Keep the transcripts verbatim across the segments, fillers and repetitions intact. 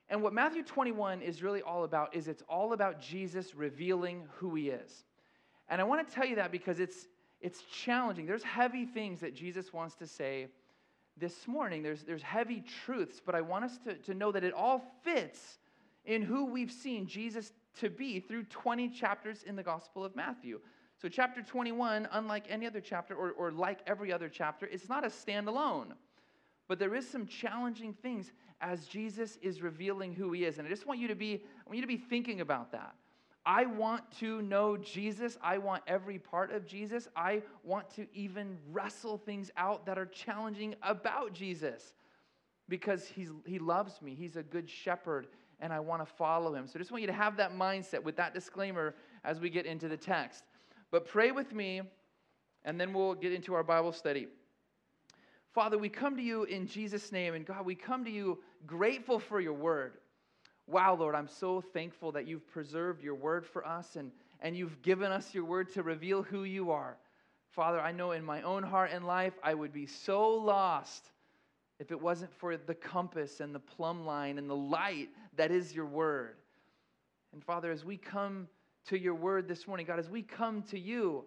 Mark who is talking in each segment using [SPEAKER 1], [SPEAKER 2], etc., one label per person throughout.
[SPEAKER 1] And what Matthew twenty-one is really all about is it's all about Jesus revealing who he is. And I want to tell you that because it's it's challenging. There's heavy things that Jesus wants to say this morning. There's, there's heavy truths, but I want us to, to know that it all fits in who we've seen Jesus to be through twenty chapters in the Gospel of Matthew. So chapter twenty-one, unlike any other chapter or, or like every other chapter, it's not a standalone. But there is some challenging things as Jesus is revealing who he is. And I just want you to be, I want you to be thinking about that. I want to know Jesus. I want every part of Jesus. I want to even wrestle things out that are challenging about Jesus because he's, he loves me. He's a good shepherd, and I want to follow him. So I just want you to have that mindset with that disclaimer as we get into the text. But pray with me, and then we'll get into our Bible study. Father, we come to you in Jesus' name, and God, we come to you grateful for your word. Wow, Lord, I'm so thankful that you've preserved your word for us, and, and you've given us your word to reveal who you are. Father, I know in my own heart and life, I would be so lost if it wasn't for the compass and the plumb line and the light that is your word. And Father, as we come to your word this morning, God, as we come to you,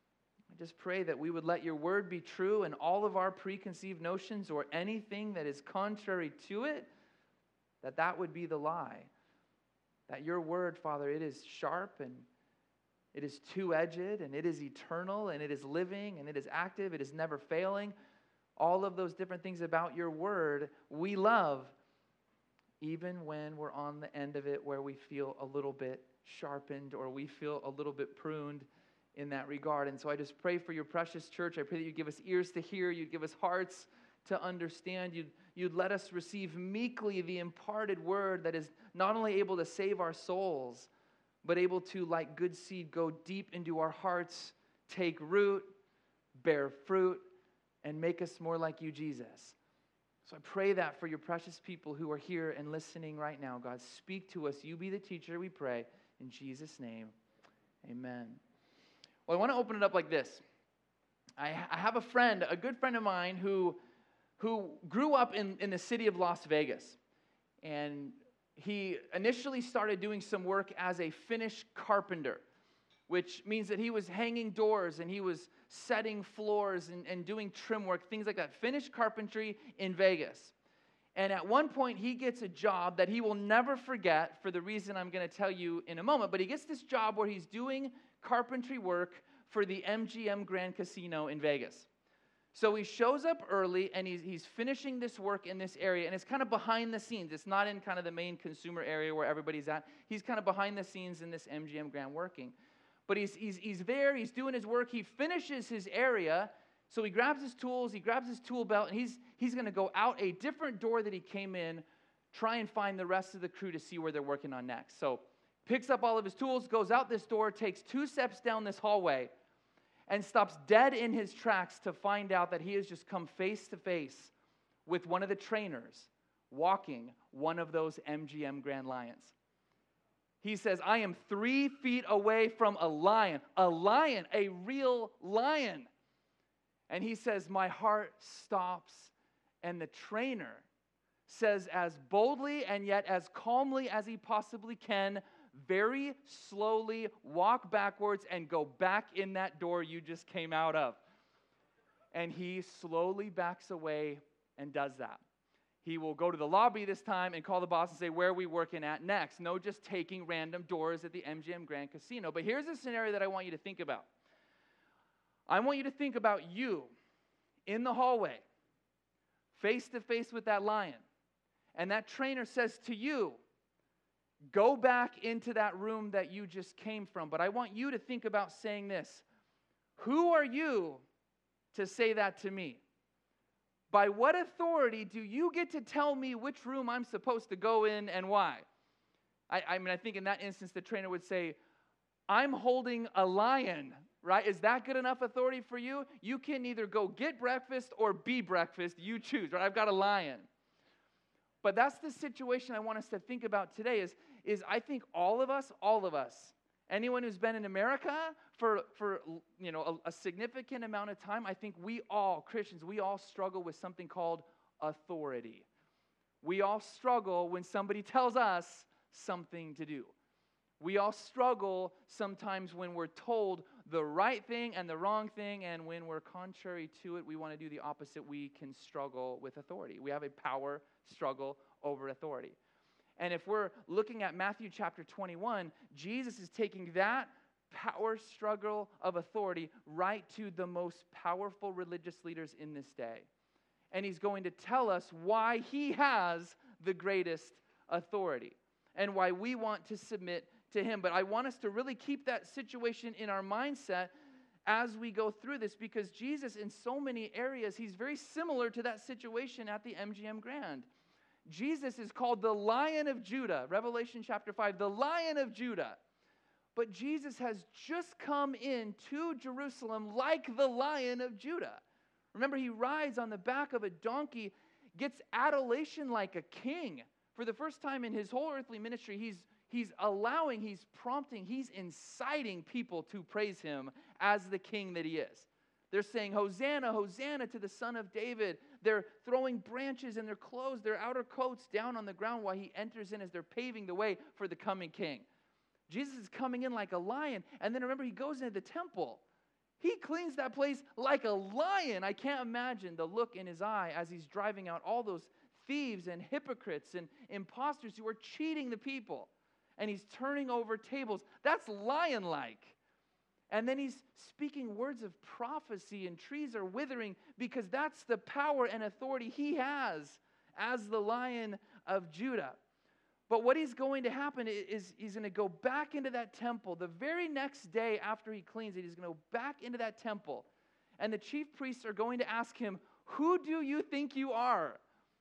[SPEAKER 1] I just pray that we would let your word be true and all of our preconceived notions or anything that is contrary to it, that that would be the lie. That your word, Father, it is sharp and it is two-edged and it is eternal and it is living and it is active, it is never failing. All of those different things about your word we love, even when we're on the end of it where we feel a little bit sharpened or we feel a little bit pruned in that regard. And so I just pray for your precious church. I pray that you give us ears to hear, you'd give us hearts to understand, you'd, you'd let us receive meekly the imparted word that is not only able to save our souls, but able to, like good seed, go deep into our hearts, take root, bear fruit, and make us more like you, Jesus. So I pray that for your precious people who are here and listening right now. God, speak to us. You be the teacher, we pray. In Jesus' name, amen. Well, I want to open it up like this. I, I have a friend, a good friend of mine, who, who grew up in, in the city of Las Vegas. And he initially started doing some work as a Finnish carpenter, which means that he was hanging doors and he was setting floors and, and doing trim work, things like that. Finnish carpentry in Vegas. And at one point, he gets a job that he will never forget for the reason I'm going to tell you in a moment. But he gets this job where he's doing carpentry work for the M G M Grand Casino in Vegas. So he shows up early, and he's, he's finishing this work in this area, and it's kind of behind the scenes. It's not in kind of the main consumer area where everybody's at. He's kind of behind the scenes in this M G M Grand working. But he's, he's, he's there, he's doing his work, he finishes his area, so he grabs his tools, he grabs his tool belt, and he's, he's going to go out a different door that he came in, try and find the rest of the crew to see where they're working on next. So picks up all of his tools, goes out this door, takes two steps down this hallway, and stops dead in his tracks to find out that he has just come face to face with one of the trainers walking one of those M G M Grand Lions. He says, I am three feet away from a lion, a lion, a real lion. And he says, my heart stops, and the trainer says as boldly and yet as calmly as he possibly can, very slowly walk backwards and go back in that door you just came out of. And he slowly backs away and does that. He will go to the lobby this time and call the boss and say, where are we working at next? No, just taking random doors at the M G M Grand Casino. But here's a scenario that I want you to think about. I want you to think about you in the hallway, face to face with that lion. And that trainer says to you, go back into that room that you just came from. But I want you to think about saying this. Who are you to say that to me? By what authority do you get to tell me which room I'm supposed to go in and why? I, I mean, I think in that instance, the trainer would say, I'm holding a lion, right? Is that good enough authority for you? You can either go get breakfast or be breakfast. You choose, right? I've got a lion. But that's the situation I want us to think about today is, is I think all of us, all of us, anyone who's been in America for, for you know, a, a significant amount of time, I think we all, Christians, we all struggle with something called authority. We all struggle when somebody tells us something to do. We all struggle sometimes when we're told the right thing and the wrong thing, and when we're contrary to it, we want to do the opposite. We can struggle with authority. We have a power struggle over authority. And if we're looking at Matthew chapter twenty-one, Jesus is taking that power struggle of authority right to the most powerful religious leaders in this day. And he's going to tell us why he has the greatest authority and why we want to submit to him. But I want us to really keep that situation in our mindset as we go through this, because Jesus, in so many areas, he's very similar to that situation at the M G M Grand. Jesus is called the Lion of Judah, Revelation chapter five, the Lion of Judah. But Jesus has just come into Jerusalem like the Lion of Judah. Remember, he rides on the back of a donkey, gets adulation like a king. For the first time in his whole earthly ministry, he's, he's allowing, he's prompting, he's inciting people to praise him as the king that he is. They're saying, Hosanna, Hosanna to the Son of David. They're throwing branches in their clothes, their outer coats down on the ground while he enters in as they're paving the way for the coming king. Jesus is coming in like a lion. And then remember, he goes into the temple. He cleans that place like a lion. I can't imagine the look in his eye as he's driving out all those thieves and hypocrites and imposters who are cheating the people. And he's turning over tables. That's lion-like. And then he's speaking words of prophecy, and trees are withering, because that's the power and authority he has as the Lion of Judah. But what is going to happen is he's going to go back into that temple. The very next day after he cleans it, he's going to go back into that temple. And the chief priests are going to ask him, who do you think you are?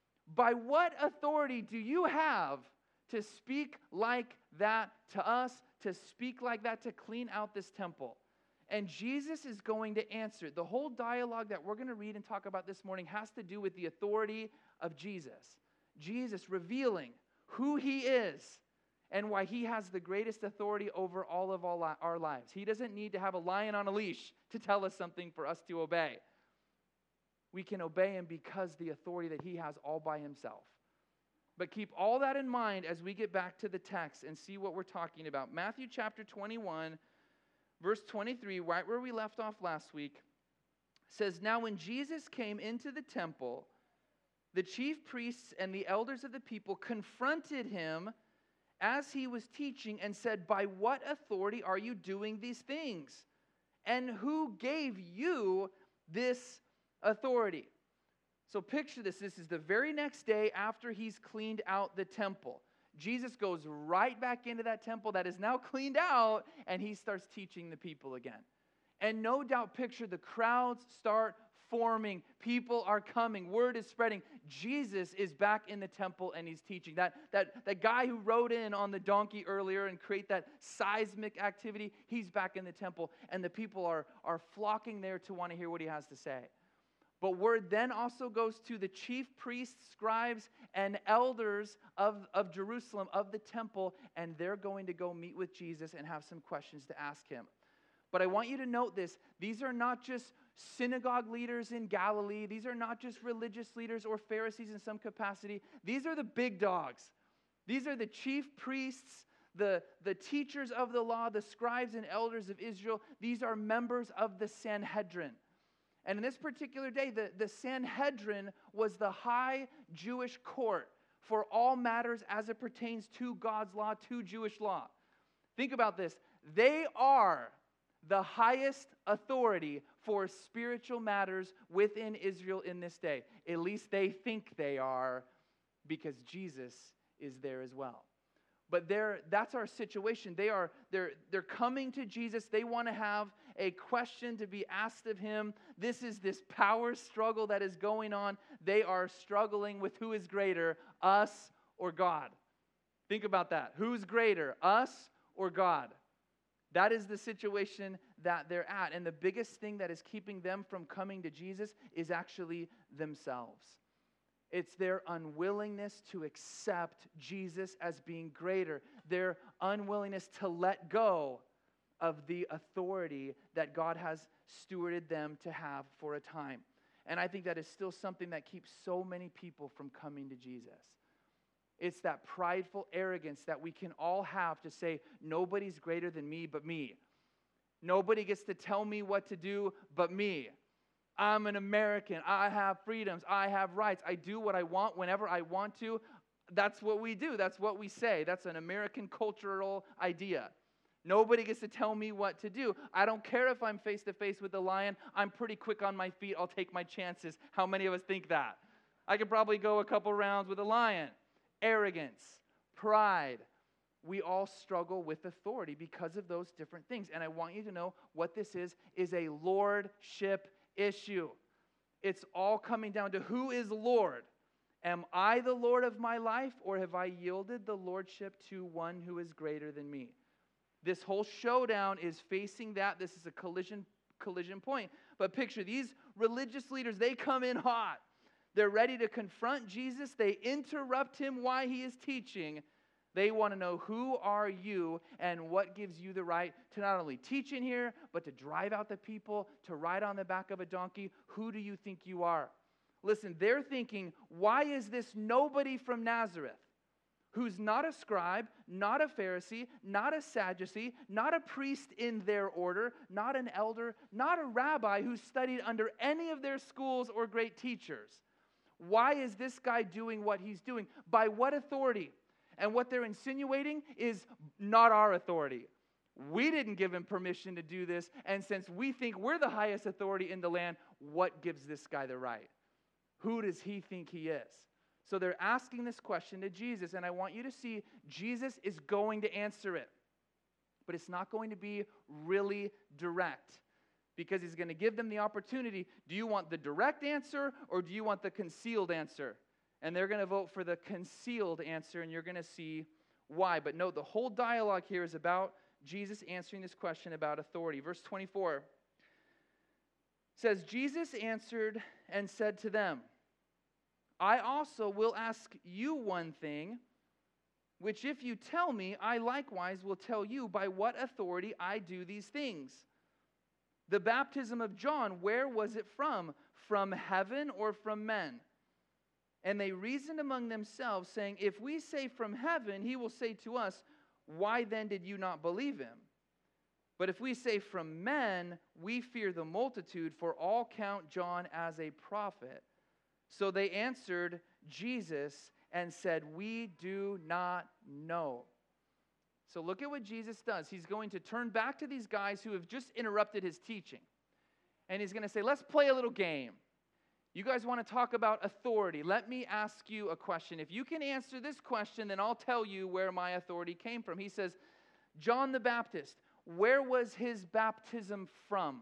[SPEAKER 1] By what authority do you have to speak like that to us, to speak like that, to clean out this temple? And Jesus is going to answer. The whole dialogue that we're going to read and talk about this morning has to do with the authority of Jesus. Jesus revealing who he is and why he has the greatest authority over all of our lives. He doesn't need to have a lion on a leash to tell us something for us to obey. We can obey him because the authority that he has all by himself. But keep all that in mind as we get back to the text and see what we're talking about. Matthew chapter twenty-one, verse twenty-three, right where we left off last week, says, now when Jesus came into the temple, the chief priests and the elders of the people confronted him as he was teaching and said, by what authority are you doing these things? And who gave you this authority? So picture this. This is the very next day after he's cleaned out the temple. Jesus goes right back into that temple that is now cleaned out, and he starts teaching the people again. And no doubt, picture the crowds start forming. People are coming. Word is spreading. Jesus is back in the temple and he's teaching. That, that, that guy who rode in on the donkey earlier and create that seismic activity, he's back in the temple. And the people are, are flocking there to want to hear what he has to say. But word then also goes to the chief priests, scribes, and elders of, of Jerusalem, of the temple, and they're going to go meet with Jesus and have some questions to ask him. But I want you to note this. These are not just synagogue leaders in Galilee. These are not just religious leaders or Pharisees in some capacity. These are the big dogs. These are the chief priests, the, the teachers of the law, the scribes and elders of Israel. These are members of the Sanhedrin. And in this particular day, the, the Sanhedrin was the high Jewish court for all matters as it pertains to God's law, to Jewish law. Think about this. They are the highest authority for spiritual matters within Israel in this day. At least they think they are, because Jesus is there as well. But they're, that's our situation. They are, they're, they're coming to Jesus. They want to have a question to be asked of him. This is this power struggle that is going on. They are struggling with who is greater, us or God. Think about that. Who's greater, us or God? That is the situation that they're at. And the biggest thing that is keeping them from coming to Jesus is actually themselves. It's their unwillingness to accept Jesus as being greater. Their unwillingness to let go of the authority that God has stewarded them to have for a time. And I think that is still something that keeps so many people from coming to Jesus. It's that prideful arrogance that we can all have to say, nobody's greater than me but me. Nobody gets to tell me what to do but me. I'm an American. I have freedoms. I have rights. I do what I want whenever I want to. That's what we do. That's what we say. That's an American cultural idea. Nobody gets to tell me what to do. I don't care if I'm face to face with the lion. I'm pretty quick on my feet. I'll take my chances. How many of us think that? I could probably go a couple rounds with a lion. Arrogance, pride. We all struggle with authority because of those different things. And I want you to know what this is, is a lordship issue. It's all coming down to who is Lord. Am I the Lord of my life, or have I yielded the lordship to one who is greater than me? This whole showdown is facing that. This is a collision, collision point. But picture these religious leaders, they come in hot. They're ready to confront Jesus. They interrupt him while he is teaching. They want to know, who are you and what gives you the right to not only teach in here, but to drive out the people, to ride on the back of a donkey? Who do you think you are? Listen, they're thinking, why is this nobody from Nazareth, who's not a scribe, not a Pharisee, not a Sadducee, not a priest in their order, not an elder, not a rabbi who studied under any of their schools or great teachers? Why is this guy doing what he's doing? By what authority? And what they're insinuating is not our authority. We didn't give him permission to do this, and since we think we're the highest authority in the land, what gives this guy the right? Who does he think he is? So they're asking this question to Jesus, and I want you to see Jesus is going to answer it. But it's not going to be really direct, because he's going to give them the opportunity. Do you want the direct answer, or do you want the concealed answer? And they're going to vote for the concealed answer, and you're going to see why. But note, the whole dialogue here is about Jesus answering this question about authority. Verse twenty-four says, Jesus answered and said to them, I also will ask you one thing, which if you tell me, I likewise will tell you by what authority I do these things. The baptism of John, where was it from? From heaven or from men? And they reasoned among themselves, saying, if we say from heaven, he will say to us, why then did you not believe him? But if we say from men, we fear the multitude, for all count John as a prophet. So they answered Jesus and said, we do not know. So look at what Jesus does. He's going to turn back to these guys who have just interrupted his teaching. And he's going to say, let's play a little game. You guys want to talk about authority. Let me ask you a question. If you can answer this question, then I'll tell you where my authority came from. He says, John the Baptist, where was his baptism from?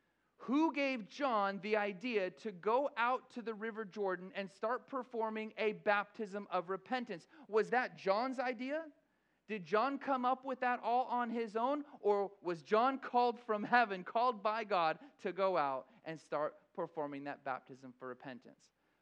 [SPEAKER 1] Who gave John the idea to go out to the River Jordan and start performing a baptism of repentance? Was that John's idea? Did John come up with that all on his own? Or was John called from heaven, called by God to go out and start performing that baptism for repentance?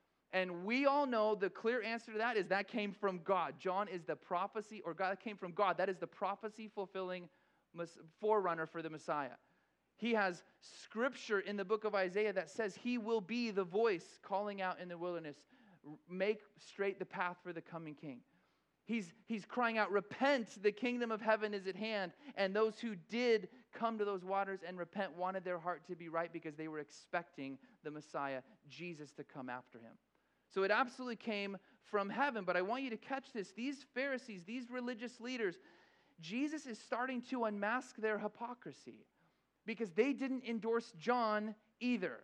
[SPEAKER 1] And we all know the clear answer to that is that came from God. John is the prophecy, or God came from God. That is the prophecy fulfilling forerunner for the Messiah. He has scripture in the book of Isaiah that says he will be the voice calling out in the wilderness, make straight the path for the coming king. He's, he's crying out, repent, the kingdom of heaven is at hand. And those who did come to those waters and repent wanted their heart to be right because they were expecting the Messiah, Jesus, to come after him. So it absolutely came from heaven. But I want you to catch this. These Pharisees, these religious leaders, Jesus is starting to unmask their hypocrisy because they didn't endorse John either.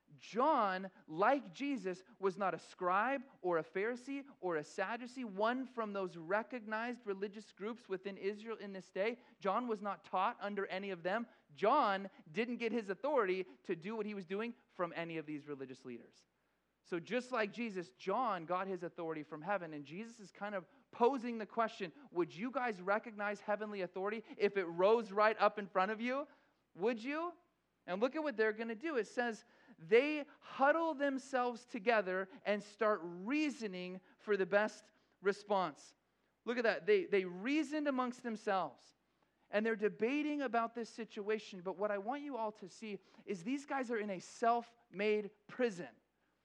[SPEAKER 1] John, like Jesus, was not a scribe or a Pharisee or a Sadducee, one from those recognized religious groups within Israel in this day. John was not taught under any of them. John didn't get his authority to do what he was doing from any of these religious leaders. So just like Jesus, John got his authority from heaven, and Jesus is kind of posing the question, would you guys recognize heavenly authority if it rose right up in front of you? Would you? And look at what they're going to do. It says, they huddle themselves together and start reasoning for the best response. Look at that. They, they reasoned amongst themselves. And they're debating about this situation. But what I want you all to see is these guys are in a self-made prison.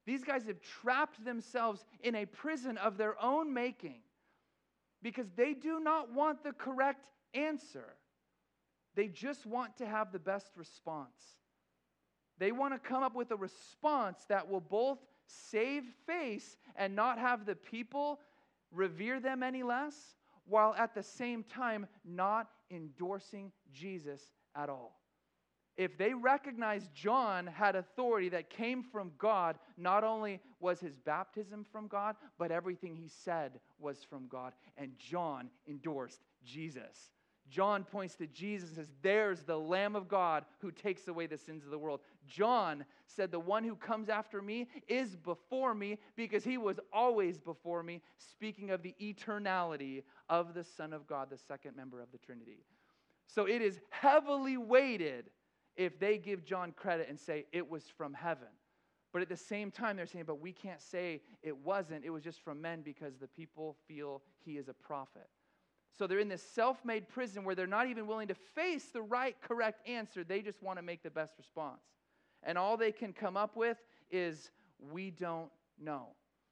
[SPEAKER 1] These guys have trapped themselves in a prison of their own making because they do not want the correct answer. They just want to have the best response. They want to come up with a response that will both save face and not have the people revere them any less, while at the same time not endorsing Jesus at all. If they recognized John had authority that came from God, not only was his baptism from God, but everything he said was from God. And John endorsed Jesus. John points to Jesus and says, there's the Lamb of God who takes away the sins of the world. John said, the one who comes after me is before me because he was always before me, speaking of the eternality of the Son of God, the second member of the Trinity. So it is heavily weighted if they give John credit and say it was from heaven. But at the same time, they're saying, but we can't say it wasn't. It was just from men because the people feel he is a prophet. So they're in this self-made prison where they're not even willing to face the right, correct answer. They just want to make the best response. And all they can come up with is, we don't know.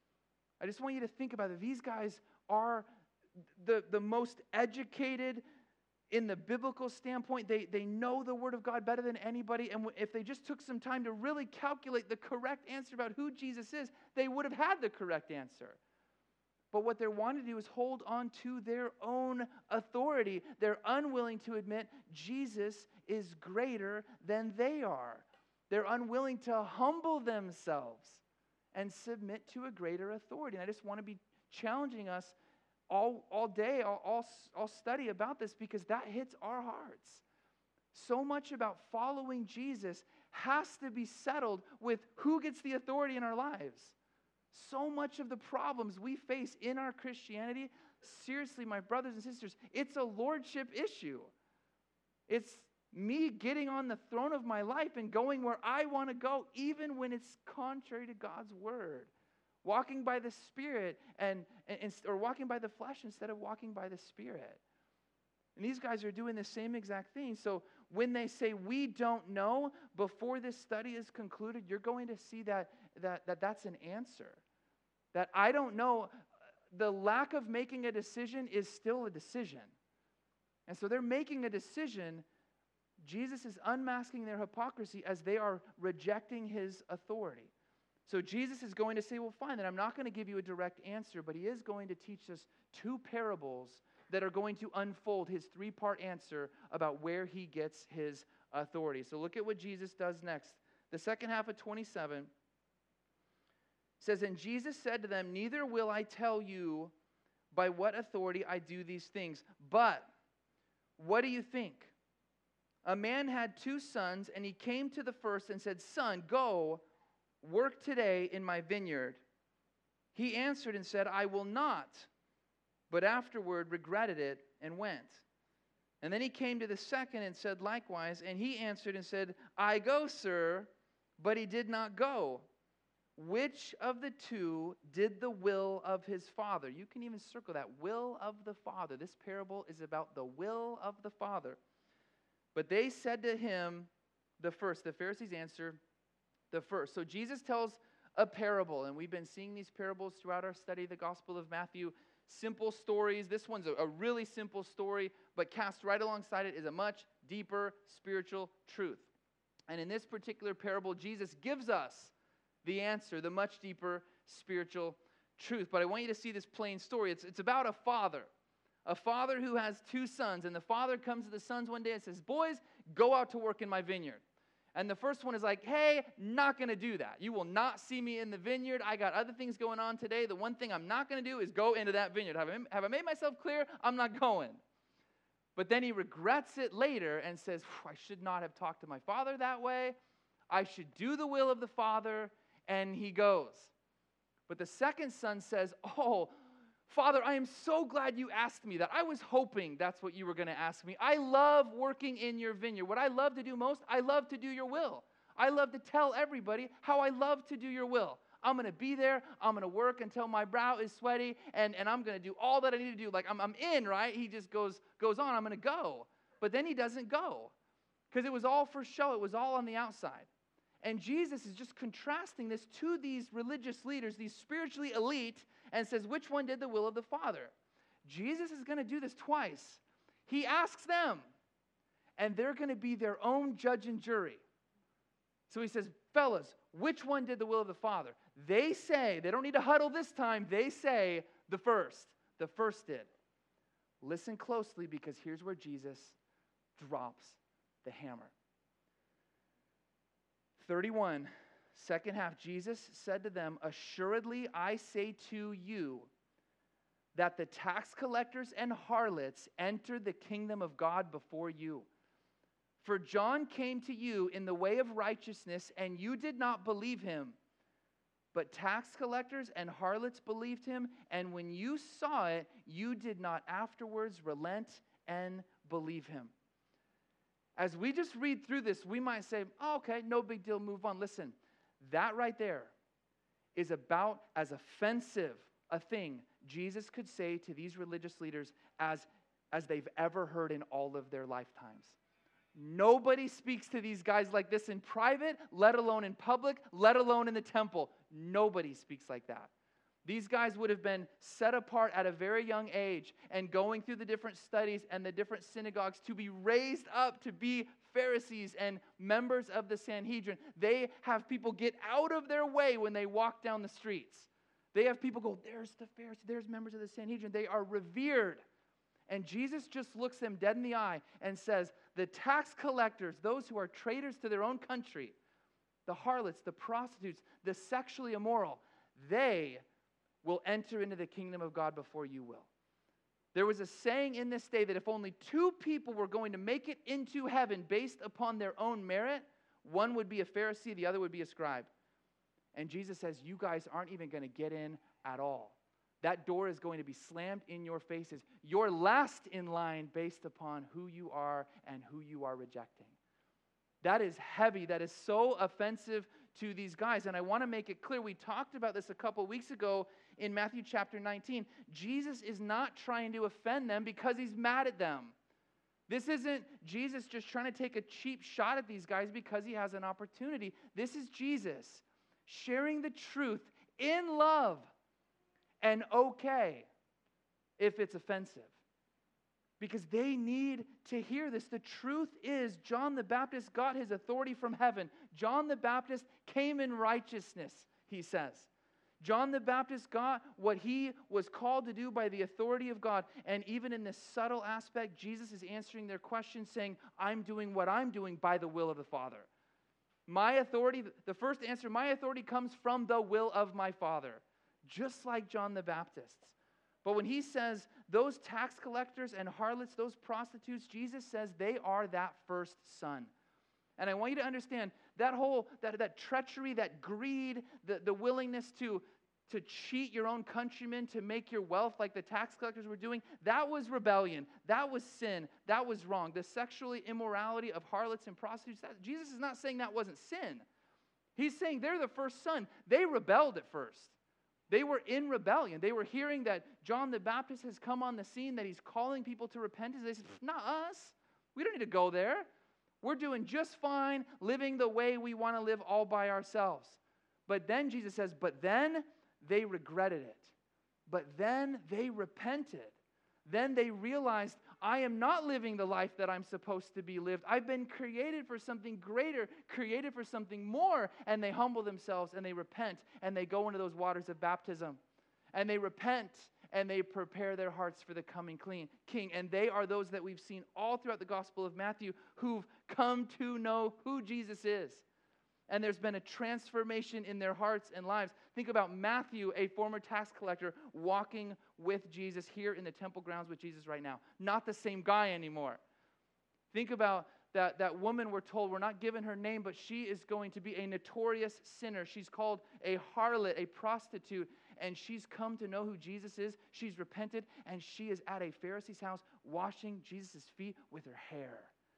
[SPEAKER 1] I just want you to think about it. These guys are the, the most educated in the biblical standpoint. They, they know the Word of God better than anybody. And if they just took some time to really calculate the correct answer about who Jesus is, they would have had the correct answer. But what they're wanting to do is hold on to their own authority. They're unwilling to admit Jesus is greater than they are. They're unwilling to humble themselves and submit to a greater authority. And I just want to be challenging us all, all day, all, all, all study about this because that hits our hearts. So much about following Jesus has to be settled with who gets the authority in our lives. So much of the problems we face in our Christianity, seriously, my brothers and sisters, it's a lordship issue. It's me getting on the throne of my life and going where I want to go, even when it's contrary to God's word. Walking by the Spirit and, and or walking by the flesh instead of walking by the Spirit. And these guys are doing the same exact thing. So when they say we don't know, before this study is concluded, you're going to see that, that, that that's an answer. That I don't know, the lack of making a decision is still a decision. And so they're making a decision. Jesus is unmasking their hypocrisy as they are rejecting his authority. So Jesus is going to say, well, fine, then I'm not going to give you a direct answer, but he is going to teach us two parables that are going to unfold his three-part answer about where he gets his authority. So look at what Jesus does next. The second half of twenty-seven says, and Jesus said to them, neither will I tell you by what authority I do these things, but what do you think? A man had two sons, and he came to the first and said, son, go, work today in my vineyard. He answered and said, I will not, but afterward regretted it and went. And then he came to the second and said likewise, and he answered and said, I go, sir, but he did not go. Which of the two did the will of his father? You can even circle that, will of the Father. This parable is about the will of the Father. But they said to him, the first, the Pharisees answer, the first. So Jesus tells a parable, and we've been seeing these parables throughout our study of the Gospel of Matthew. Simple stories. This one's a, a really simple story, but cast right alongside it is a much deeper spiritual truth. And in this particular parable, Jesus gives us the answer, the much deeper spiritual truth. But I want you to see this plain story. It's, it's about a father. A father who has two sons. And the father comes to the sons one day and says, boys, go out to work in my vineyard. And the first one is like, hey, not going to do that. You will not see me in the vineyard. I got other things going on today. The one thing I'm not going to do is go into that vineyard. Have I, have I made myself clear? I'm not going. But then he regrets it later and says, I should not have talked to my father that way. I should do the will of the Father. And he goes. But the second son says, oh, Father, I am so glad you asked me that. I was hoping that's what you were going to ask me. I love working in your vineyard. What I love to do most, I love to do your will. I love to tell everybody how I love to do your will. I'm going to be there. I'm going to work until my brow is sweaty, and, and I'm going to do all that I need to do. Like, I'm, I'm in, right? He just goes, goes on. I'm going to go. But then he doesn't go because it was all for show. It was all on the outside. And Jesus is just contrasting this to these religious leaders, these spiritually elite, and says, which one did the will of the Father? Jesus is going to do this twice. He asks them, and they're going to be their own judge and jury. So he says, fellas, which one did the will of the Father? They say, they don't need to huddle this time, they say the first. The first did. Listen closely, because here's where Jesus drops the hammer. thirty-one, second half, Jesus said to them, assuredly I say to you that the tax collectors and harlots entered the kingdom of God before you. For John came to you in the way of righteousness, and you did not believe him. But tax collectors and harlots believed him, and when you saw it, you did not afterwards relent and believe him. As we just read through this, we might say, oh, okay, no big deal, move on. Listen, that right there is about as offensive a thing Jesus could say to these religious leaders as, as they've ever heard in all of their lifetimes. Nobody speaks to these guys like this in private, let alone in public, let alone in the temple. Nobody speaks like that. These guys would have been set apart at a very young age and going through the different studies and the different synagogues to be raised up to be Pharisees and members of the Sanhedrin. They have people get out of their way when they walk down the streets. They have people go, there's the Pharisees, there's members of the Sanhedrin. They are revered. And Jesus just looks them dead in the eye and says, the tax collectors, those who are traitors to their own country, the harlots, the prostitutes, the sexually immoral, they will enter into the kingdom of God before you will. There was a saying in this day that if only two people were going to make it into heaven based upon their own merit, one would be a Pharisee, the other would be a scribe. And Jesus says, you guys aren't even going to get in at all. That door is going to be slammed in your faces. You're last in line based upon who you are and who you are rejecting. That is heavy. That is so offensive to these guys. And I want to make it clear. We talked about this a couple weeks ago in Matthew chapter nineteen. Jesus is not trying to offend them because he's mad at them. This isn't Jesus just trying to take a cheap shot at these guys because he has an opportunity. This is Jesus sharing the truth in love. And okay if it's offensive. Because they need to hear this. The truth is, John the Baptist got his authority from heaven. John the Baptist came in righteousness, he says. John the Baptist got what he was called to do by the authority of God. And even in this subtle aspect, Jesus is answering their questions saying, I'm doing what I'm doing by the will of the Father. My authority, the first answer, my authority comes from the will of my Father. Just like John the Baptist. But when he says those tax collectors and harlots, those prostitutes, Jesus says they are that first son. And I want you to understand that whole, that, that treachery, that greed, the, the willingness to, to cheat your own countrymen to make your wealth like the tax collectors were doing, that was rebellion. That was sin. That was wrong. The sexual immorality of harlots and prostitutes, that, Jesus is not saying that wasn't sin. He's saying they're the first son. They rebelled at first. They were in rebellion. They were hearing that John the Baptist has come on the scene, that he's calling people to repentance. They said, not us. We don't need to go there. We're doing just fine, living the way we want to live all by ourselves. But then Jesus says, but then they regretted it. But then they repented. Then they realized, I am not living the life that I'm supposed to be lived. I've been created for something greater, created for something more. And they humble themselves and they repent and they go into those waters of baptism. And they repent and they prepare their hearts for the coming clean king. And they are those that we've seen all throughout the Gospel of Matthew who've come to know who Jesus is. And there's been a transformation in their hearts and lives. Think about Matthew, a former tax collector, walking with Jesus here in the temple grounds with Jesus right now. Not the same guy anymore. Think about that, that woman we're told, we're not given her name, but she is going to be a notorious sinner. She's called a harlot, a prostitute, and she's come to know who Jesus is. She's repented, and she is at a Pharisee's house washing Jesus' feet with her hair.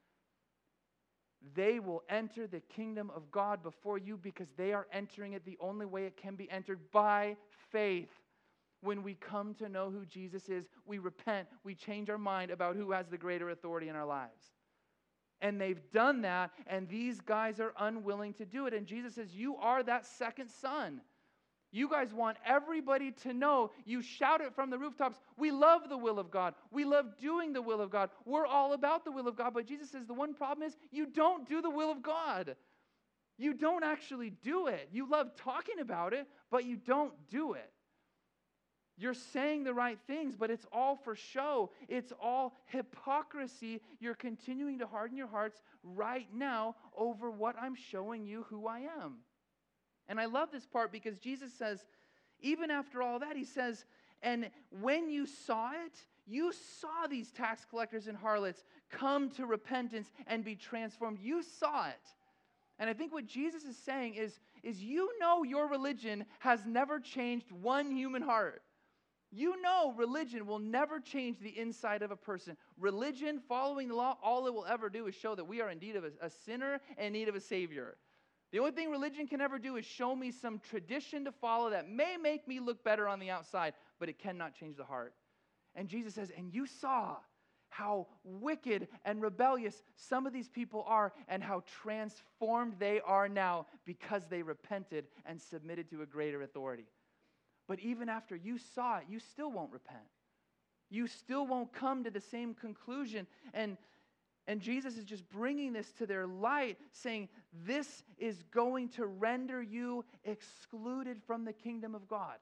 [SPEAKER 1] They will enter the kingdom of God before you because they are entering it the only way it can be entered, by faith. When we come to know who Jesus is, we repent, we change our mind about who has the greater authority in our lives. And they've done that, and these guys are unwilling to do it. And Jesus says, you are that second son. You guys want everybody to know. You shout it from the rooftops. We love the will of God. We love doing the will of God. We're all about the will of God. But Jesus says the one problem is you don't do the will of God. You don't actually do it. You love talking about it, but you don't do it. You're saying the right things, but it's all for show. It's all hypocrisy. You're continuing to harden your hearts right now over what I'm showing you who I am. And I love this part because Jesus says, even after all that, he says, and when you saw it, you saw these tax collectors and harlots come to repentance and be transformed. You saw it. And I think what Jesus is saying is, is you know your religion has never changed one human heart. You know religion will never change the inside of a person. Religion, following the law, all it will ever do is show that we are indeed of a, a sinner and in need of a Savior. The only thing religion can ever do is show me some tradition to follow that may make me look better on the outside, but it cannot change the heart. And Jesus says, and you saw how wicked and rebellious some of these people are and how transformed they are now because they repented and submitted to a greater authority. But even after you saw it, you still won't repent. You still won't come to the same conclusion. And, and Jesus is just bringing this to their light, saying this is going to render you excluded from the kingdom of God.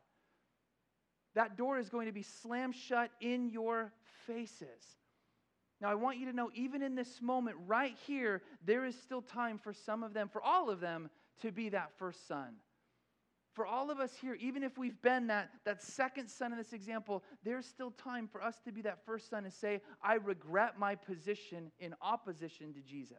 [SPEAKER 1] That door is going to be slammed shut in your faces. Now, I want you to know, even in this moment right here, there is still time for some of them, for all of them, to be that first son. For all of us here, even if we've been that, that second son in this example, there's still time for us to be that first son and say, I regret my position in opposition to Jesus.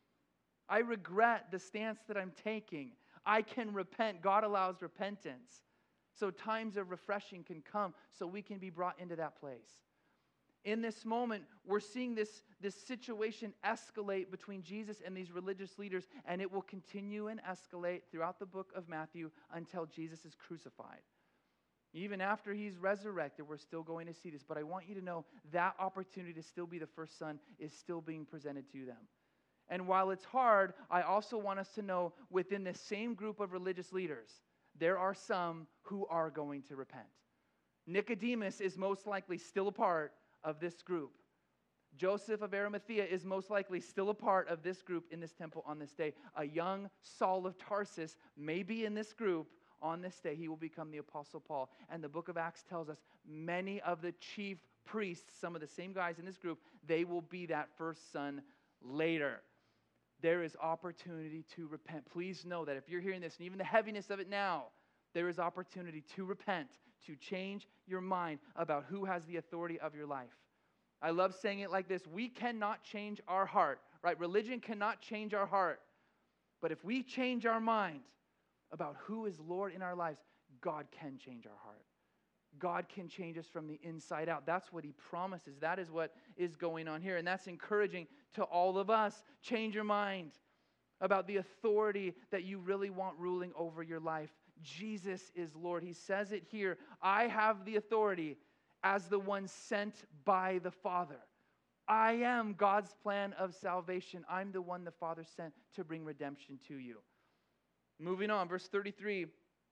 [SPEAKER 1] I regret the stance that I'm taking. I can repent. God allows repentance. So times of refreshing can come so we can be brought into that place. In this moment, we're seeing this, this situation escalate between Jesus and these religious leaders, and it will continue and escalate throughout the book of Matthew until Jesus is crucified. Even after he's resurrected, we're still going to see this. But I want you to know that opportunity to still be the first son is still being presented to them. And while it's hard, I also want us to know within the same group of religious leaders, there are some who are going to repent. Nicodemus is most likely still a part of this group. Joseph of Arimathea is most likely still a part of this group in this temple on this day. A young Saul of Tarsus may be in this group on this day. He will become the Apostle Paul. And the book of Acts tells us many of the chief priests, some of the same guys in this group, they will be that first son later. There is opportunity to repent. Please know that if you're hearing this, and even the heaviness of it now, there is opportunity to repent, to change your mind about who has the authority of your life. I love saying it like this. We cannot change our heart, right? Religion cannot change our heart. But if we change our mind about who is Lord in our lives, God can change our heart. God can change us from the inside out. That's what he promises. That is what is going on here. And that's encouraging to all of us. Change your mind about the authority that you really want ruling over your life. Jesus is Lord. He says it here. I have the authority as the one sent by the Father. I am God's plan of salvation. I'm the one the Father sent to bring redemption to you. Moving on, verse thirty-three.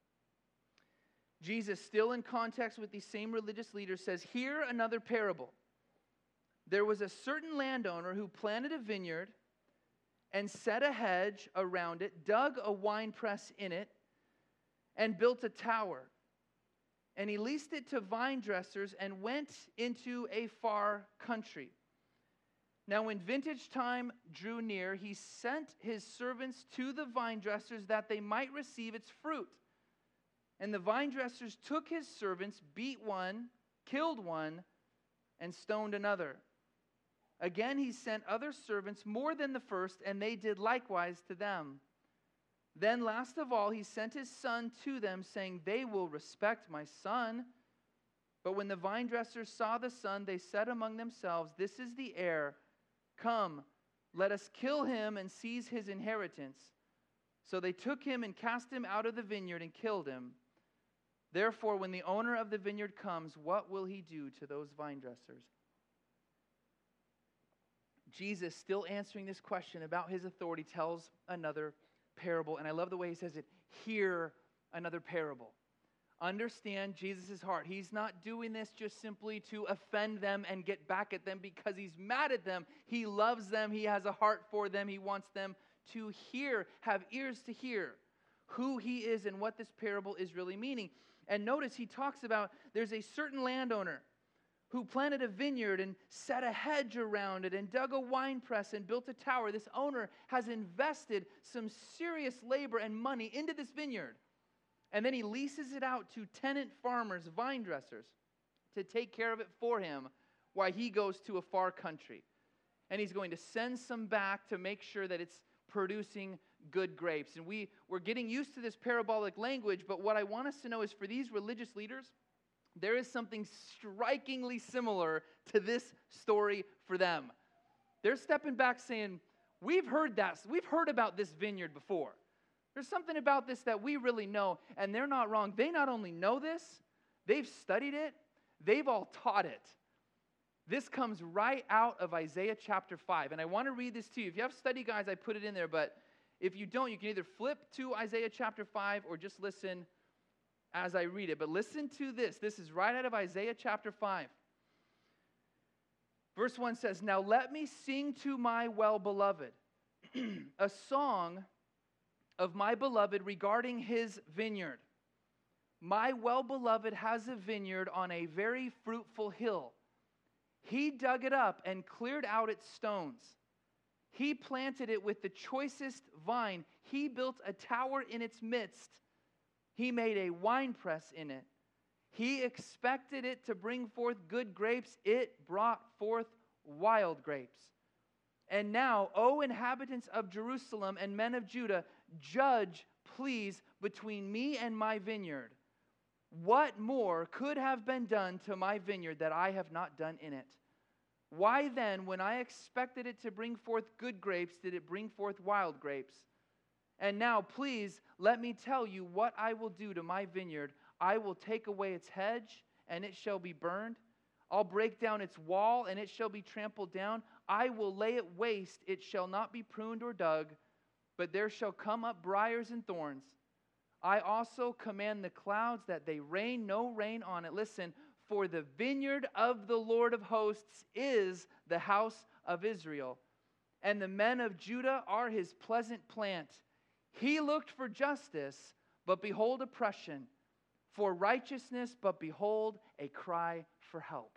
[SPEAKER 1] Jesus, still in context with these same religious leaders, says, "Hear another parable. There was a certain landowner who planted a vineyard and set a hedge around it, dug a winepress in it, and built a tower. And he leased it to vine dressers and went into a far country. Now when vintage time drew near, he sent his servants to the vine dressers that they might receive its fruit. And the vine dressers took his servants, beat one, killed one, and stoned another. Again he sent other servants more than the first, and they did likewise to them. Then last of all, he sent his son to them, saying, they will respect my son. But when the vine dressers saw the son, they said among themselves, this is the heir. Come, let us kill him and seize his inheritance. So they took him and cast him out of the vineyard and killed him. Therefore, when the owner of the vineyard comes, what will he do to those vine dressers? Jesus, still answering this question about his authority, tells another parable. And I love the way he says it. Hear another parable. Understand Jesus' heart. He's not doing this just simply to offend them and get back at them because he's mad at them. He loves them. He has a heart for them. He wants them to hear, have ears to hear who he is and what this parable is really meaning. And notice he talks about there's a certain landowner who planted a vineyard and set a hedge around it and dug a wine press and built a tower. This owner has invested some serious labor and money into this vineyard. And then he leases it out to tenant farmers, vine dressers, to take care of it for him while he goes to a far country. And he's going to send some back to make sure that it's producing good grapes. And we, we're getting used to this parabolic language, but what I want us to know is for these religious leaders, there is something strikingly similar to this story for them. They're stepping back saying, we've heard that. We've heard about this vineyard before. There's something about this that we really know, and they're not wrong. They not only know this, they've studied it, they've all taught it. This comes right out of Isaiah chapter five, and I want to read this to you. If you have study guides, I put it in there, but if you don't, you can either flip to Isaiah chapter five or just listen as I read it. But listen to this. This is right out of Isaiah chapter five. Verse one says, "Now let me sing to my well-beloved a song of my beloved regarding his vineyard. My well-beloved has a vineyard on a very fruitful hill. He dug it up and cleared out its stones. He planted it with the choicest vine. He built a tower in its midst. He made a winepress in it. He expected it to bring forth good grapes. It brought forth wild grapes. And now, O inhabitants of Jerusalem and men of Judah, judge, please, between me and my vineyard. What more could have been done to my vineyard that I have not done in it? Why then, when I expected it to bring forth good grapes, did it bring forth wild grapes? And now, please, let me tell you what I will do to my vineyard. I will take away its hedge, and it shall be burned. I'll break down its wall, and it shall be trampled down. I will lay it waste. It shall not be pruned or dug, but there shall come up briars and thorns. I also command the clouds that they rain no rain on it." Listen, "For the vineyard of the Lord of hosts is the house of Israel, and the men of Judah are his pleasant plant. He looked for justice, but behold oppression, for righteousness, but behold a cry for help."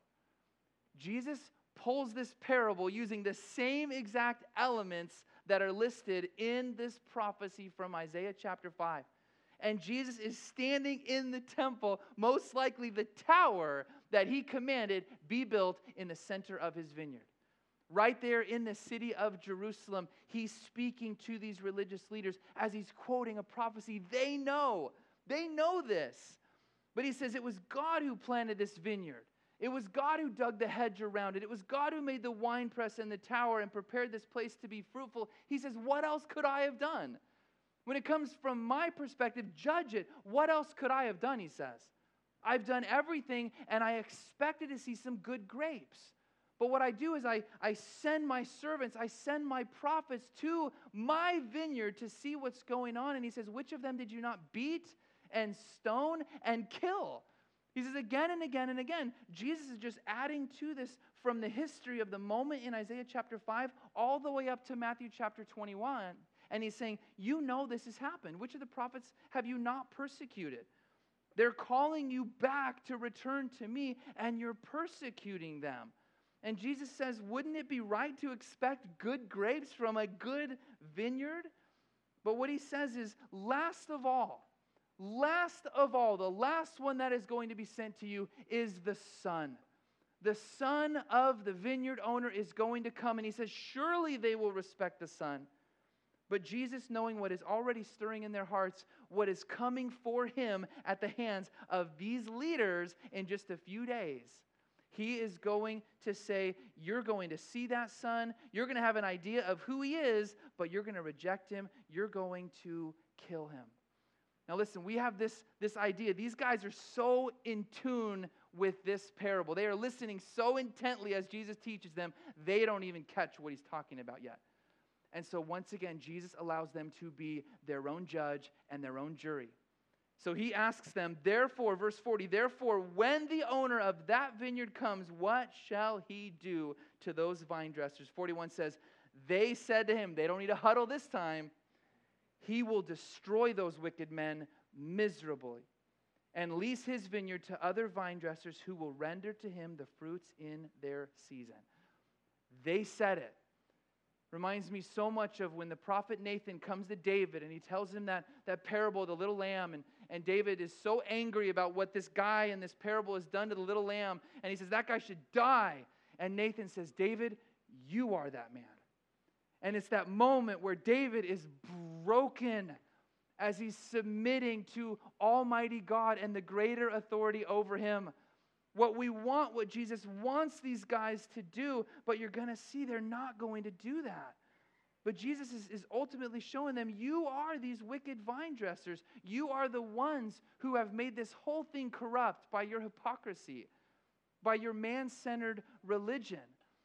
[SPEAKER 1] Jesus pulls this parable using the same exact elements that are listed in this prophecy from Isaiah chapter five. And Jesus is standing in the temple, most likely the tower that he commanded be built in the center of his vineyard. Right there in the city of Jerusalem, he's speaking to these religious leaders as he's quoting a prophecy. They know, they know this. But he says it was God who planted this vineyard. It was God who dug the hedge around it. It was God who made the winepress and the tower and prepared this place to be fruitful. He says, what else could I have done? When it comes from my perspective, judge it. What else could I have done, he says. I've done everything, and I expected to see some good grapes. But what I do is I, I send my servants, I send my prophets to my vineyard to see what's going on. And he says, which of them did you not beat and stone and kill? He says again and again and again. Jesus is just adding to this from the history of the moment in Isaiah chapter five all the way up to Matthew chapter twenty-one. And he's saying, you know this has happened. Which of the prophets have you not persecuted? They're calling you back to return to me, and you're persecuting them. And Jesus says, wouldn't it be right to expect good grapes from a good vineyard? But what he says is, last of all, last of all, the last one that is going to be sent to you is the son. The son of the vineyard owner is going to come, and he says, surely they will respect the son. But Jesus, knowing what is already stirring in their hearts, what is coming for him at the hands of these leaders in just a few days, he is going to say, you're going to see that son, you're going to have an idea of who he is, but you're going to reject him, you're going to kill him. Now listen, we have this, this idea. These guys are so in tune with this parable. They are listening so intently as Jesus teaches them, they don't even catch what he's talking about yet. And so once again, Jesus allows them to be their own judge and their own jury. So he asks them, therefore, verse forty, therefore, when the owner of that vineyard comes, what shall he do to those vine dressers? forty-one says, they said to him, they don't need a huddle this time, he will destroy those wicked men miserably and lease his vineyard to other vine dressers who will render to him the fruits in their season. They said it. Reminds me so much of when the prophet Nathan comes to David and he tells him that, that parable of the little lamb. And, and David is so angry about what this guy in this parable has done to the little lamb. And he says, that guy should die. And Nathan says, David, you are that man. And it's that moment where David is broken as he's submitting to Almighty God and the greater authority over him. What we want, what Jesus wants these guys to do, but you're going to see they're not going to do that. But Jesus is, is ultimately showing them, you are these wicked vine dressers. You are the ones who have made this whole thing corrupt by your hypocrisy, by your man-centered religion.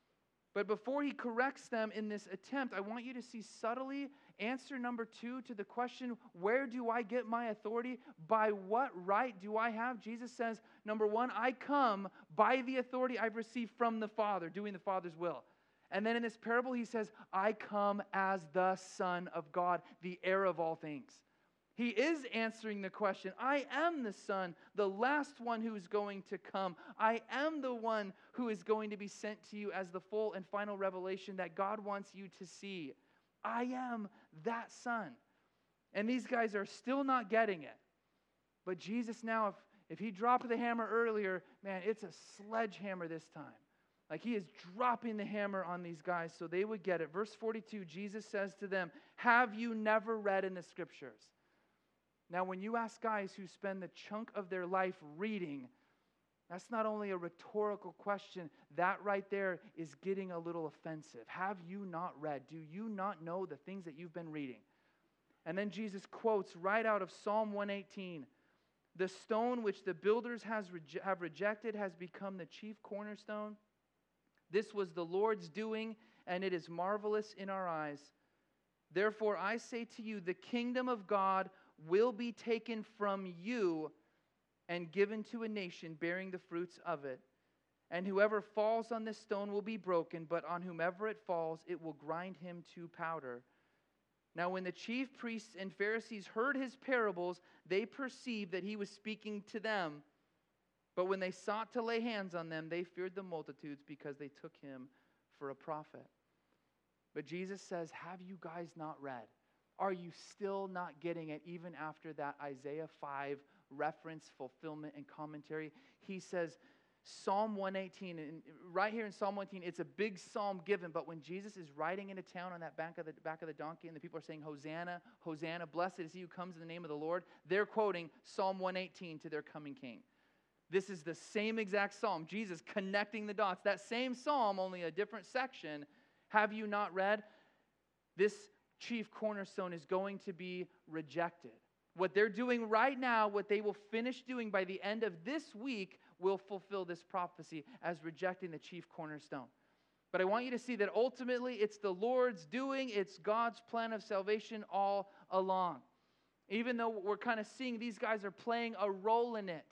[SPEAKER 1] But before he corrects them in this attempt, I want you to see subtly answer number two to the question, where do I get my authority? By what right do I have? Jesus says, number one, I come by the authority I've received from the Father, doing the Father's will. And then in this parable, he says, I come as the Son of God, the heir of all things. He is answering the question, I am the Son, the last one who is going to come. I am the one who is going to be sent to you as the full and final revelation that God wants you to see. I am that Son. And these guys are still not getting it. But Jesus now, if, if he dropped the hammer earlier, man, it's a sledgehammer this time. Like he is dropping the hammer on these guys so they would get it. Verse forty-two, Jesus says to them, have you never read in the Scriptures? Now, when you ask guys who spend the chunk of their life reading, that's not only a rhetorical question, that right there is getting a little offensive. Have you not read? Do you not know the things that you've been reading? And then Jesus quotes right out of Psalm one eighteen, the stone which the builders has reje- have rejected has become the chief cornerstone. This was the Lord's doing, and it is marvelous in our eyes. Therefore, I say to you, the kingdom of God will be taken from you and given to a nation bearing the fruits of it. And whoever falls on this stone will be broken, but on whomever it falls, it will grind him to powder. Now, when the chief priests and Pharisees heard his parables, they perceived that he was speaking to them. But when they sought to lay hands on them, they feared the multitudes because they took him for a prophet. But Jesus says, have you guys not read? Are you still not getting it even after that Isaiah five reference, fulfillment, and commentary? He says, Psalm one eighteen, and right here in Psalm one eighteen, it's a big psalm given, but when Jesus is riding into town on that back of the back of the donkey and the people are saying, Hosanna, Hosanna, blessed is he who comes in the name of the Lord, they're quoting Psalm one eighteen to their coming king. This is the same exact psalm, Jesus connecting the dots. That same psalm, only a different section. Have you not read? This chief cornerstone is going to be rejected. What they're doing right now, what they will finish doing by the end of this week, will fulfill this prophecy as rejecting the chief cornerstone. But I want you to see that ultimately it's the Lord's doing, it's God's plan of salvation all along. Even though we're kind of seeing these guys are playing a role in it,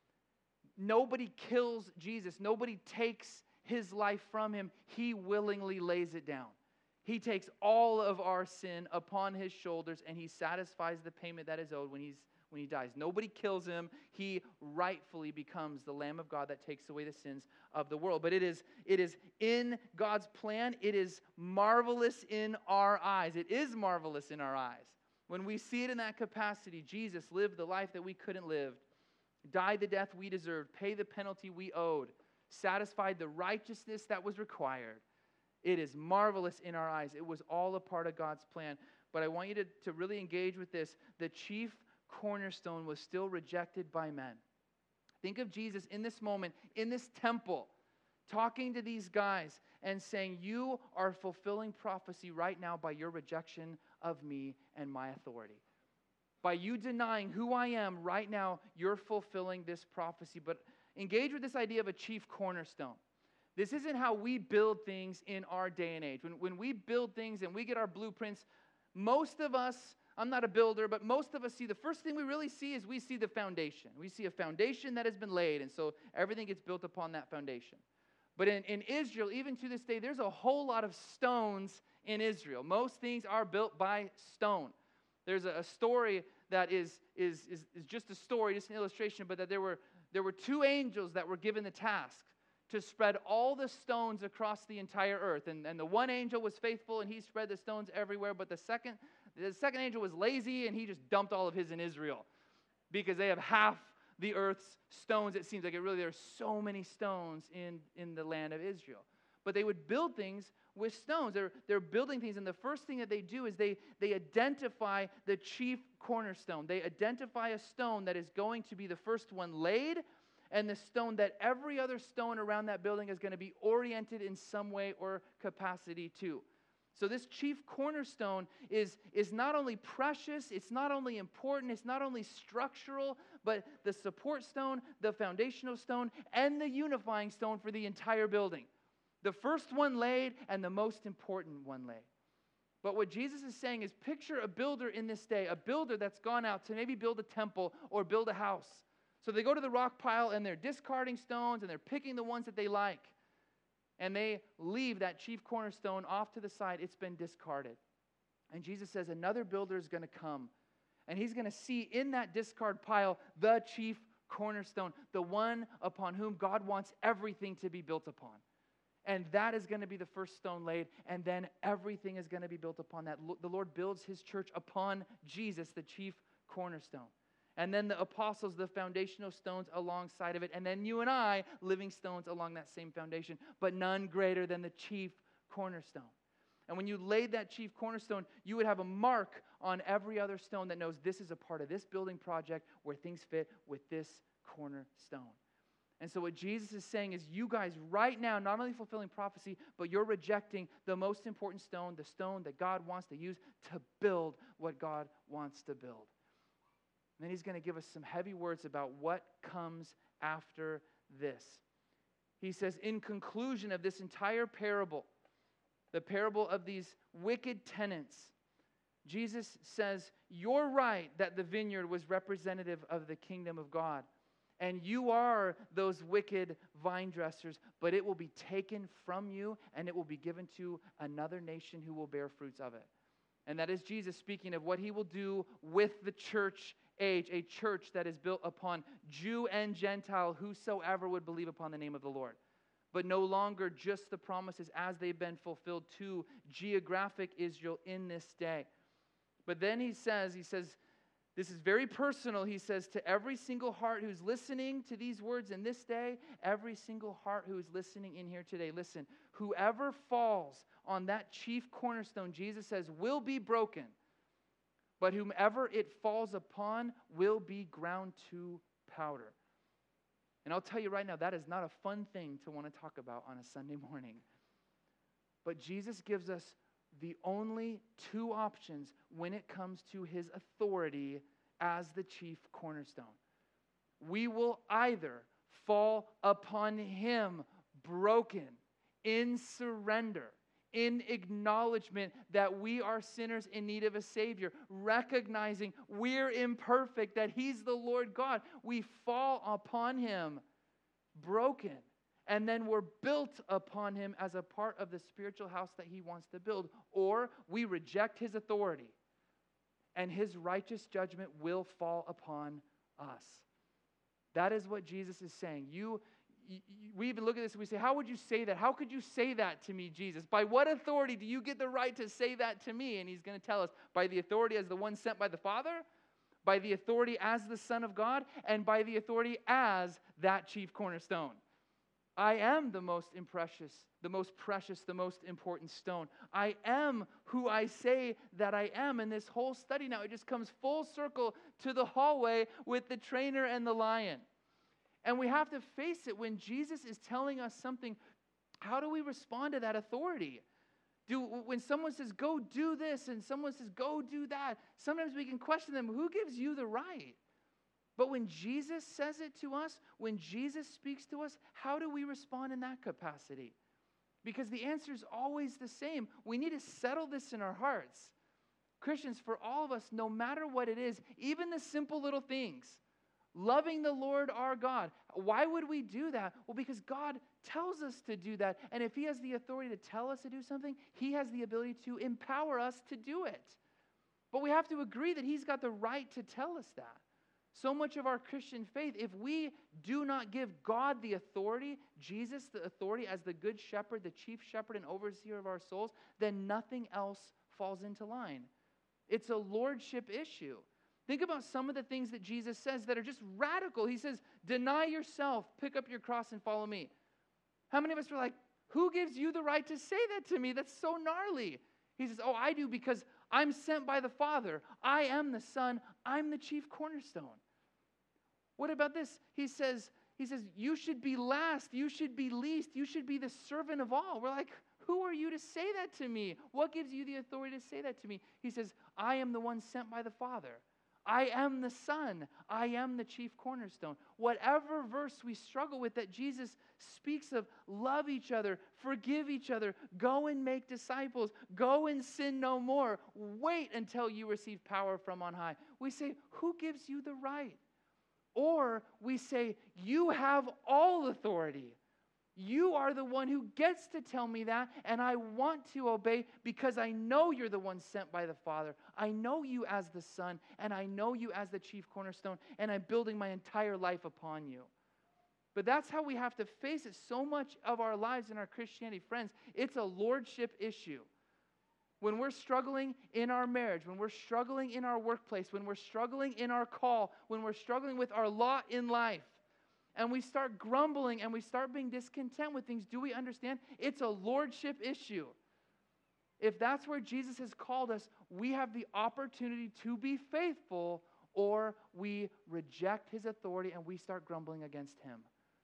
[SPEAKER 1] nobody kills Jesus. Nobody takes his life from him. He willingly lays it down. He takes all of our sin upon his shoulders, and he satisfies the payment that is owed when he's when he dies. Nobody kills him. He rightfully becomes the Lamb of God that takes away the sins of the world. But it is, it is in God's plan. It is marvelous in our eyes. It is marvelous in our eyes. When we see it in that capacity, Jesus lived the life that we couldn't live, died the death we deserved, paid the penalty we owed, satisfied the righteousness that was required. It is marvelous in our eyes. It was all a part of God's plan. But I want you to, to really engage with this. The chief cornerstone was still rejected by men. Think of Jesus in this moment, in this temple, talking to these guys and saying, you are fulfilling prophecy right now by your rejection of me and my authority. By you denying who I am right now, you're fulfilling this prophecy. But engage with this idea of a chief cornerstone. This isn't how we build things in our day and age. When, when we build things and we get our blueprints, most of us, I'm not a builder, but most of us see, the first thing we really see is we see the foundation. We see a foundation that has been laid, and so everything gets built upon that foundation. But in, in Israel, even to this day, there's a whole lot of stones in Israel. Most things are built by stone. There's a, a story that is, is, is, is just a story, just an illustration, but that there were, there were two angels that were given the task to spread all the stones across the entire earth. And, and the one angel was faithful, and he spread the stones everywhere, but the second, the second angel was lazy, and he just dumped all of his in Israel because they have half the earth's stones. It seems like it really, there are so many stones in, in the land of Israel. But they would build things with stones. They're, they're building things, and the first thing that they do is they, they identify the chief cornerstone. They identify a stone that is going to be the first one laid, and the stone that every other stone around that building is going to be oriented in some way or capacity to. So this chief cornerstone is, is not only precious, it's not only important, it's not only structural, but the support stone, the foundational stone, and the unifying stone for the entire building. The first one laid and the most important one laid. But what Jesus is saying is, picture a builder in this day, a builder that's gone out to maybe build a temple or build a house. So they go to the rock pile and they're discarding stones and they're picking the ones that they like. And they leave that chief cornerstone off to the side. It's been discarded. And Jesus says another builder is going to come. And he's going to see in that discard pile the chief cornerstone, the one upon whom God wants everything to be built upon. And that is going to be the first stone laid, and then everything is going to be built upon that. The Lord builds his church upon Jesus, the chief cornerstone. And then the apostles, the foundational stones alongside of it. And then you and I, living stones along that same foundation, but none greater than the chief cornerstone. And when you laid that chief cornerstone, you would have a mark on every other stone that knows this is a part of this building project where things fit with this cornerstone. And so what Jesus is saying is, you guys right now, not only fulfilling prophecy, but you're rejecting the most important stone, the stone that God wants to use to build what God wants to build. And then he's going to give us some heavy words about what comes after this. He says, in conclusion of this entire parable, the parable of these wicked tenants, Jesus says, you're right that the vineyard was representative of the kingdom of God. And you are those wicked vine dressers, but it will be taken from you and it will be given to another nation who will bear fruits of it. And that is Jesus speaking of what he will do with the church age, a church that is built upon Jew and Gentile, whosoever would believe upon the name of the Lord. But no longer just the promises as they've been fulfilled to geographic Israel in this day. But then he says, he says, this is very personal. He says to every single heart who's listening to these words in this day, every single heart who is listening in here today, listen, whoever falls on that chief cornerstone, Jesus says, will be broken. But whomever it falls upon will be ground to powder. And I'll tell you right now, that is not a fun thing to want to talk about on a Sunday morning. But Jesus gives us the only two options when it comes to his authority as the chief cornerstone. We will either fall upon him broken, in surrender, in acknowledgement that we are sinners in need of a Savior, recognizing we're imperfect, that he's the Lord God. We fall upon him broken. And then we're built upon him as a part of the spiritual house that he wants to build. Or we reject his authority, and his righteous judgment will fall upon us. That is what Jesus is saying. You, you, we even look at this and we say, how would you say that? How could you say that to me, Jesus? By what authority do you get the right to say that to me? And he's going to tell us, by the authority as the one sent by the Father, by the authority as the Son of God, and by the authority as that chief cornerstone. I am the most precious, the most precious, the most important stone. I am who I say that I am. And this whole study now, it just comes full circle to the hallway with the trainer and the lion. And we have to face it, when Jesus is telling us something, how do we respond to that authority? Do, when someone says, go do this, and someone says, go do that, sometimes we can question them, who gives you the right? But when Jesus says it to us, when Jesus speaks to us, how do we respond in that capacity? Because the answer is always the same. We need to settle this in our hearts. Christians, for all of us, no matter what it is, even the simple little things, loving the Lord our God. Why would we do that? Well, because God tells us to do that. And if He has the authority to tell us to do something, He has the ability to empower us to do it. But we have to agree that He's got the right to tell us that. So much of our Christian faith, if we do not give God the authority, Jesus the authority as the good shepherd, the chief shepherd and overseer of our souls, then nothing else falls into line. It's a lordship issue. Think about some of the things that Jesus says that are just radical. He says, deny yourself, pick up your cross and follow me. How many of us are like, who gives you the right to say that to me? That's so gnarly. He says, oh, I do because I'm sent by the Father. I am the Son. I'm the chief cornerstone. What about this? He says, he says, you should be last. You should be least. You should be the servant of all. We're like, who are you to say that to me? What gives you the authority to say that to me? He says, I am the one sent by the Father. I am the Son. I am the chief cornerstone. Whatever verse we struggle with that Jesus speaks of, love each other, forgive each other, go and make disciples, go and sin no more, wait until you receive power from on high. We say, who gives you the right? Or we say, you have all authority. You are the one who gets to tell me that, and I want to obey because I know you're the one sent by the Father. I know you as the Son, and I know you as the chief cornerstone, and I'm building my entire life upon you. But that's how we have to face it. So much of our lives in our Christianity, friends, it's a lordship issue. When we're struggling in our marriage, when we're struggling in our workplace, when we're struggling in our call, when we're struggling with our lot in life, and we start grumbling and we start being discontent with things, do we understand? It's a lordship issue. If that's where Jesus has called us, we have the opportunity to be faithful, or we reject His authority and we start grumbling against Him.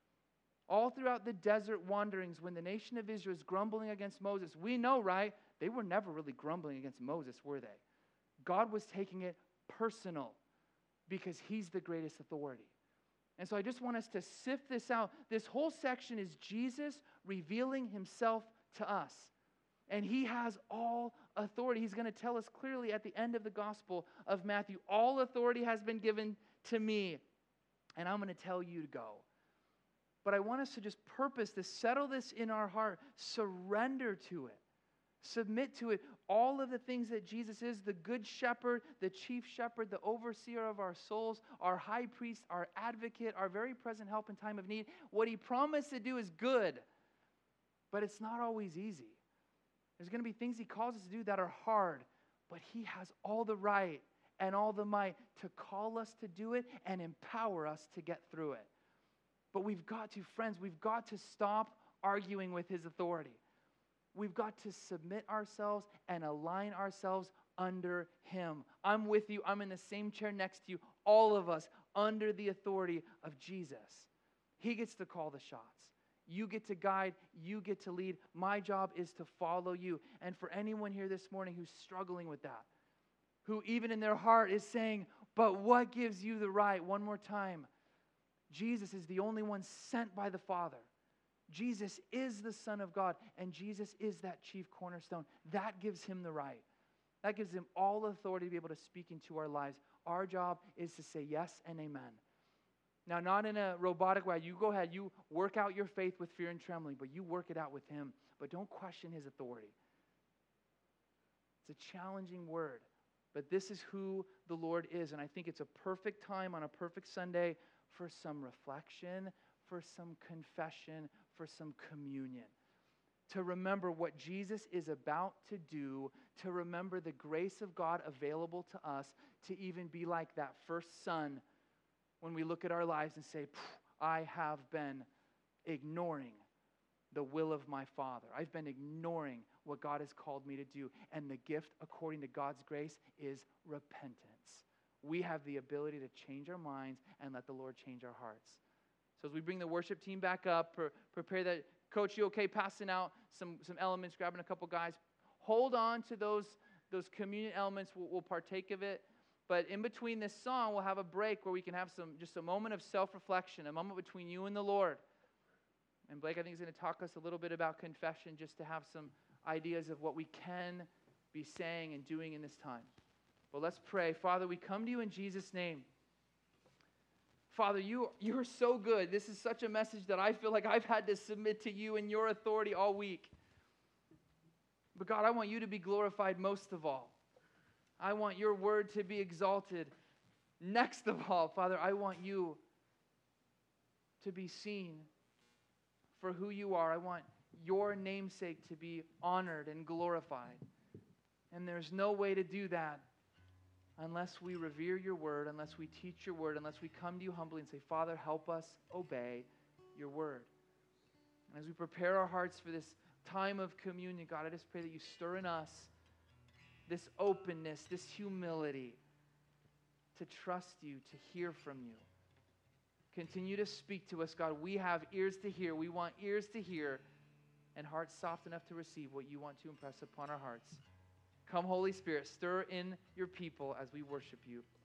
[SPEAKER 1] All throughout the desert wanderings, when the nation of Israel is grumbling against Moses, we know, right? They were never really grumbling against Moses, were they? God was taking it personal because He's the greatest authority. And so I just want us to sift this out. This whole section is Jesus revealing Himself to us. And He has all authority. He's going to tell us clearly at the end of the Gospel of Matthew, all authority has been given to me, and I'm going to tell you to go. But I want us to just purpose this, settle this in our heart, surrender to it. Submit to it all of the things that Jesus is, the good shepherd, the chief shepherd, the overseer of our souls, our high priest, our advocate, our very present help in time of need. What He promised to do is good, but it's not always easy. There's going to be things He calls us to do that are hard, but He has all the right and all the might to call us to do it and empower us to get through it. But we've got to, friends, we've got to stop arguing with His authority. We've got to submit ourselves and align ourselves under Him. I'm with you. I'm in the same chair next to you. All of us under the authority of Jesus. He gets to call the shots. You get to guide. You get to lead. My job is to follow you. And for anyone here this morning who's struggling with that, who even in their heart is saying, but what gives you the right? One more time. Jesus is the only one sent by the Father. Jesus is the Son of God, and Jesus is that chief cornerstone. That gives Him the right. That gives Him all authority to be able to speak into our lives. Our job is to say yes and amen. Now, not in a robotic way. You go ahead, you work out your faith with fear and trembling, but you work it out with Him. But don't question His authority. It's a challenging word, but this is who the Lord is, and I think it's a perfect time on a perfect Sunday for some reflection, for some confession, for some communion. To remember what Jesus is about to do, to remember the grace of God available to us, to even be like that first son when we look at our lives and say, I have been ignoring the will of my Father. I've been ignoring what God has called me to do. And the gift, according to God's grace, is repentance. We have the ability to change our minds and let the Lord change our hearts. So as we bring the worship team back up, pre- prepare that. Coach, you okay passing out some, some elements, grabbing a couple guys? Hold on to those, those communion elements. We'll, we'll partake of it. But in between this song, we'll have a break where we can have some just a moment of self-reflection, a moment between you and the Lord. And Blake, I think, is going to talk us a little bit about confession, just to have some ideas of what we can be saying and doing in this time. But let's pray. Father, we come to you in Jesus' name. Father, you, you are so good. This is such a message that I feel like I've had to submit to you and your authority all week. But God, I want you to be glorified most of all. I want your word to be exalted next of all. Father, I want you to be seen for who you are. I want your namesake to be honored and glorified. And there's no way to do that unless we revere your word, unless we teach your word, unless we come to you humbly and say, Father, help us obey your word. And as we prepare our hearts for this time of communion, God, I just pray that you stir in us this openness, this humility to trust you, to hear from you. Continue to speak to us, God. We have ears to hear. We want ears to hear and hearts soft enough to receive what you want to impress upon our hearts. Come, Holy Spirit, stir in your people as we worship you.